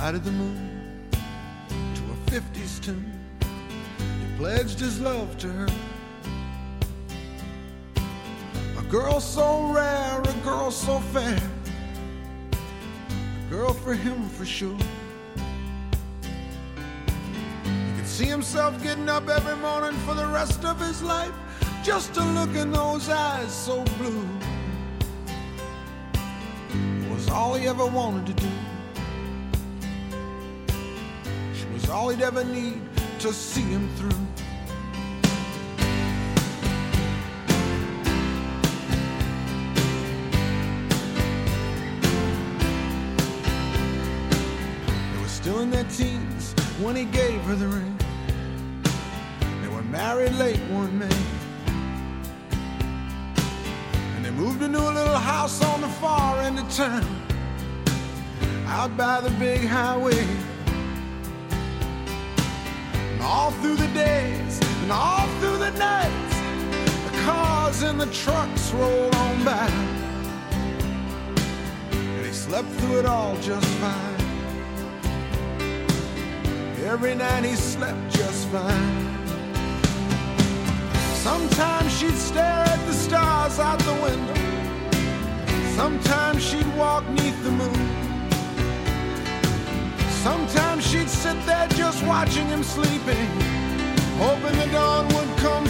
of the moon to a 50s tune. He pledged his love to her. A girl so rare, a girl so fair, a girl for him for sure. He could see himself getting up every morning for the rest of his life just to look in those eyes so blue. It was all he ever wanted to do. She was all he'd ever need to see him through. They were still in their teens when he gave her the ring. They were married late one May. Moved into a little house on the far end of town, out by the big highway. And all through the days and all through the nights, the cars and the trucks rolled on by, and he slept through it all just fine. Every night he slept just fine. Sometimes she'd stare at the stars out the window. Sometimes she'd walk 'neath the moon. Sometimes she'd sit there just watching him sleeping, hoping the dawn would come